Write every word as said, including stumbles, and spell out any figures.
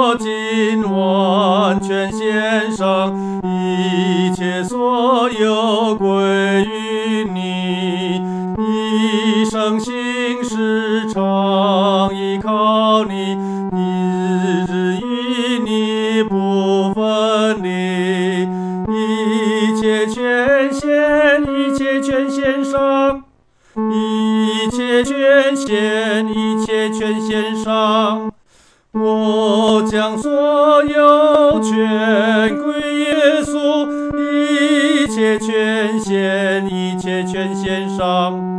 我今完全献上，一切所有归于你，一生行事常依靠你，一日与你不分离，一切全献，一切全献上。一切全献，一切全献上，我将所有全归耶稣，一切全献，一切全献上。